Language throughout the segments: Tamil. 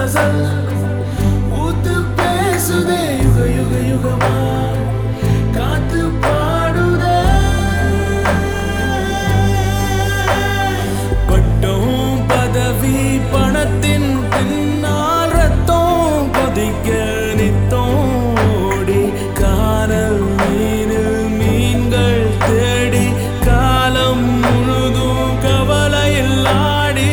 சலசல் ஊத்து பேசுதே யுக யுக யுகமா காத்து பாடுதே பட்டம் பதவி பணத்தின் பின்னால் ரத்தம் கொதிக்க நித்தோடி காணல் நீரில் மீன்கள் தேடி காலம் முழுதும் கவலையில் ஆடி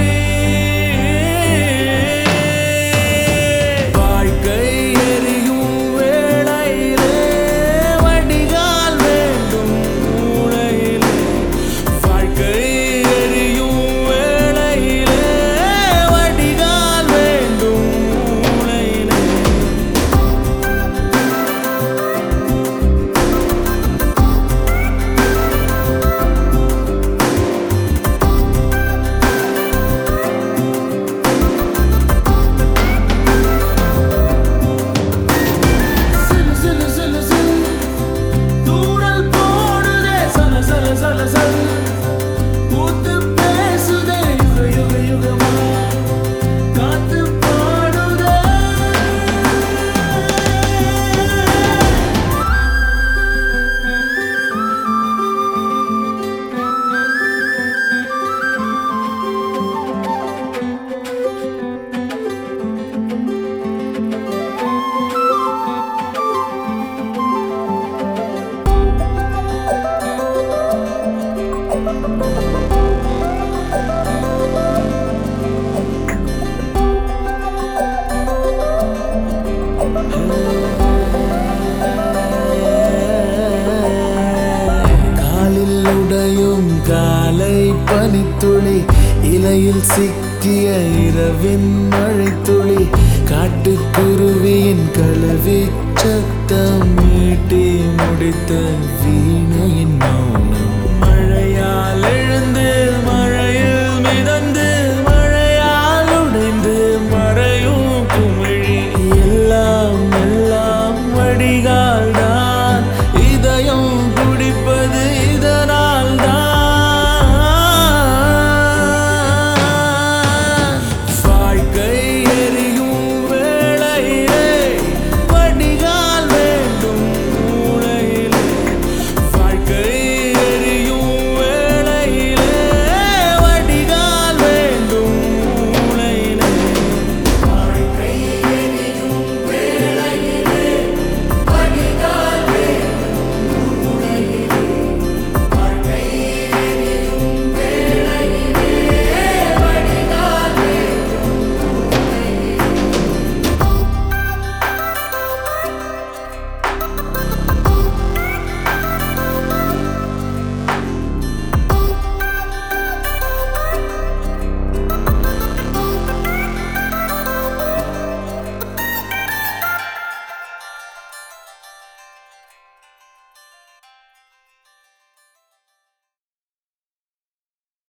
வாழ்க்கை எரியும் வேளையிலே வடிகால் வேண்டும் மூளையிலே வாழ்க்கை எரியும் வேளையிலே வடிகால் வேண்டும் மூளையிலே சிலு சிலு சிலு சிலு தூறல் போடுதே சல சல சல சல் ஊத்து பேசுதே யுக யுக யுகமா காத்து பாடுதே காலில் உடையும் காலை பனித்துளி இலையில் சிக்கிய இரவின் மழைத்துளி காட்டுக்குருவியின் கழுவி சத்தம் மீட்டி முடித்த வீணை